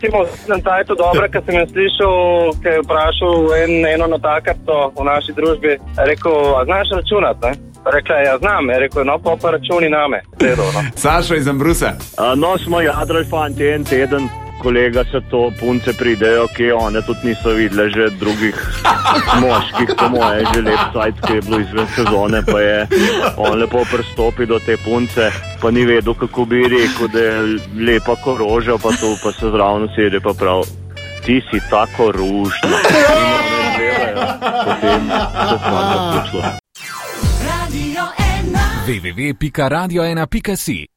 Ta je to dobra, ker sem jo slišal, ker je vprašal eno natakarco v naši družbi. Rekel, a znaš računati, ne? Rekla je, ja znam. Je rekel, no pa računi name. Sašo iz Ambrusa. No, smo jadrali fanti en teden. Kolega se to punce pridejo, ki one tudi niso videle že drugih moških, po moje, že lep sajt, ki je bilo izven sezone, pa je on lepo pristopi do te punce, pa ni vedel, kako bi rekel, da je lepa ko roža, pa to pa se zravno sedi, pa prav, ti si tako ružna. Potem se smo zaključili. www.radio1.si